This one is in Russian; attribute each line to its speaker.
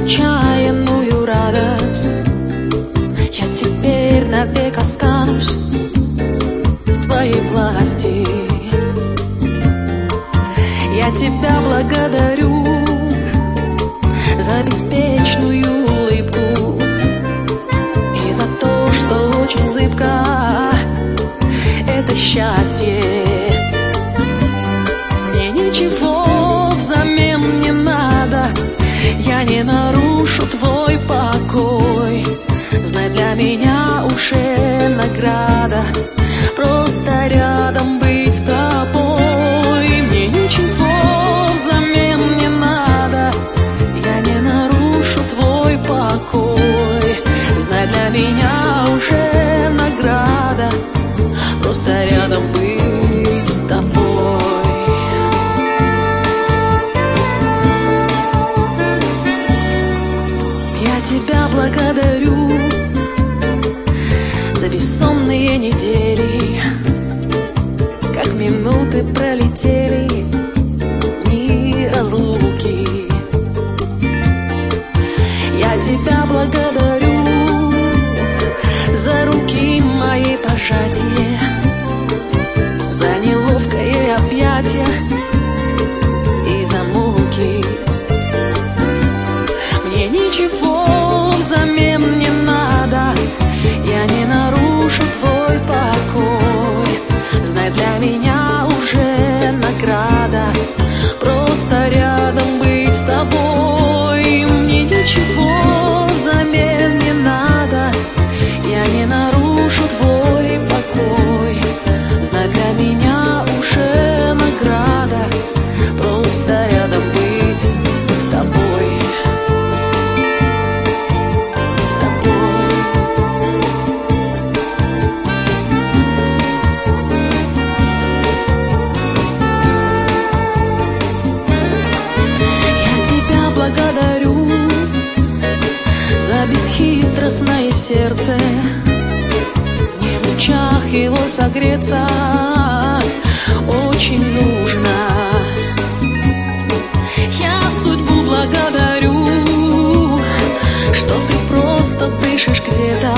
Speaker 1: нескончаемую радость. Я теперь навек останусь в твоей власти. Я тебя благодарю за беспечную улыбку и за то, что очень зыбко это счастье. Мне ничего взамен не надо, я не нарушу твой покой. Знай, для меня уже награда просто рядом быть с тобой. Мне ничего взамен не надо, я не нарушу твой покой. Знай, для меня уже награда просто рядом быть с тобой. Я тебя благодарю за бессонные недели, как минуты пролетели, дни разлуки. Я тебя благодарю за руки мои пожатия, за неловкое объятие и за муки. Мне ничего взамен не надо, я не нарушу твой покой. Знай, для меня уже награда просто рядом быть с тобой. Мне ничего взамен не надо, я не нарушу твой покой. Знай, для меня уже награда просто рядом быть с тобой. С тобой. Я тебя благодарю за бесхитростное сердце, мне в лучах его согреться очень нужно. Я судьбу благодарю, что ты просто дышишь где-то